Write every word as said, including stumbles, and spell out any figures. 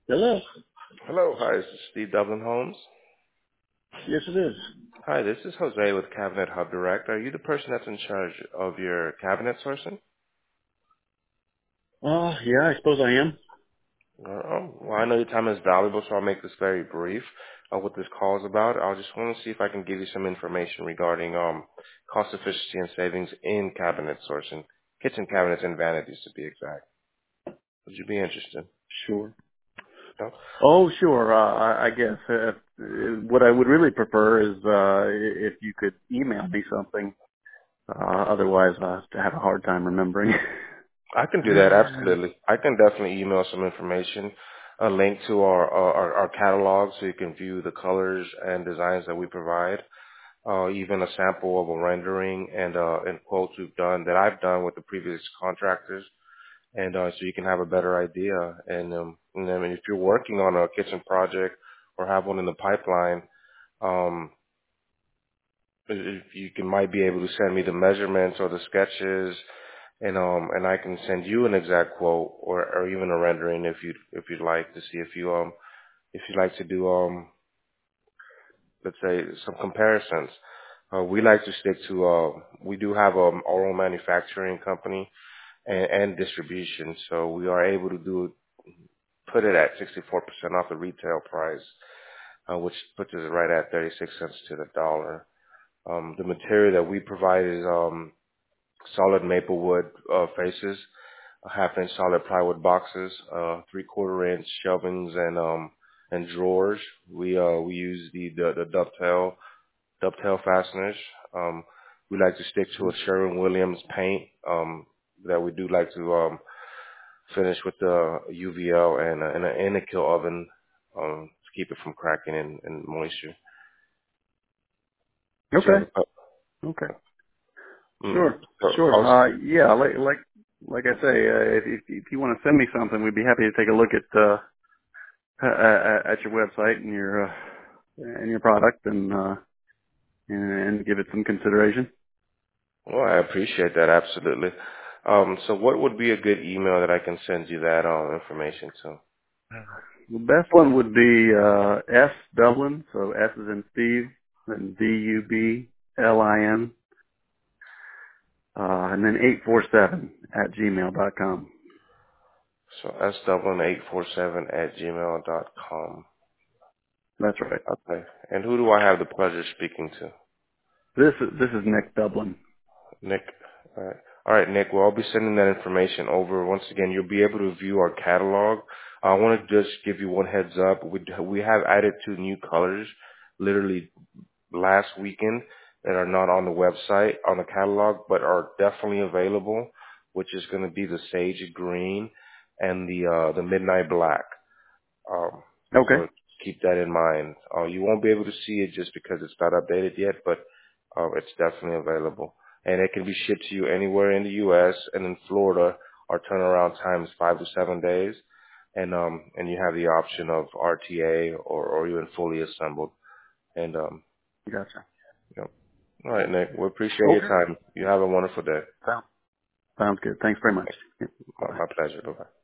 Hello. Hello, hi, this is Steve Dublin Holmes. Yes, it is. Hi, this is Jose with Cabinet Hub Direct. Are you the person that's in charge of your cabinet sourcing? Uh, yeah, I suppose I am. Uh, oh, well, I know your time is valuable, so I'll make this very brief. Uh, what this call is about, I just want to see if I can give you some information regarding um, cost efficiency and savings in cabinet sourcing, kitchen cabinets and vanities to be exact. Would you be interested? Sure. No? Oh, sure. Uh, I, I guess uh, uh, what I would really prefer is uh, if you could email me something. Uh, otherwise, I have to have a hard time remembering. I can do that, absolutely. I can definitely email some information, a link to our, our, our catalog so you can view the colors and designs that we provide, uh, even a sample of a rendering and, uh, and quotes we've done that I've done with the previous contractors. And, uh, so you can have a better idea. And, um, and then if you're working on a kitchen project or have one in the pipeline, um, if you can might be able to send me the measurements or the sketches, and um and I can send you an exact quote or or even a rendering if you if you'd like to see if you um if you'd like to do um let's say some comparisons. Uh, we like to stick to uh we do have um our own manufacturing company and, and distribution, so we are able to do put it at sixty-four percent off the retail price, uh, which puts it right at thirty-six cents to the dollar. Um, the material that we provide is um solid maple wood uh, faces, a half inch solid plywood boxes, uh, three quarter inch shelvings and um and drawers. We uh we use the the, the dovetail dovetail fasteners. Um, we like to stick to a Sherwin Williams paint. Um, that we do like to um finish with the U V L and a, and an Innokill oven um to keep it from cracking and, and moisture. Did you have Okay. a Okay. mm, Sure. so Sure. also, Uh, yeah, like like like I say, uh, if, if if you want to send me something, we'd be happy to take a look at uh, at at your website and your uh, and your product and uh, and, and give it some consideration. well, I appreciate that absolutely. Um, so what would be a good email that I can send you that uh, information to? The best one would be uh, S Dublin, so S is in Steve, then D U B L I N, uh, and then eight four seven at gmail dot com. So s dublin eight four seven at gmail dot com. That's right. Okay. And who do I have the pleasure of speaking to? This is this is Nick Dublin. Nick. All right. All right, Nick. Well, I'll be sending that information over. Once again, you'll be able to view our catalog. I want to just give you one heads up. We we have added two new colors, literally last weekend, that are not on the website on the catalog, but are definitely available, which is going to be the sage green and the uh, the midnight black. Um, Okay. so keep that in mind. Uh, you won't be able to see it just because it's not updated yet, but uh, it's definitely available. And it can be shipped to you anywhere in the U S and in Florida. Our turnaround time is five to seven days, and um, and you have the option of R T A or, or even fully assembled. And um, Gotcha. you know. All right, Nick. We appreciate your Okay. time. You have a wonderful day. Sounds sounds good. Thanks very much. Bye My, bye. my pleasure. Bye bye.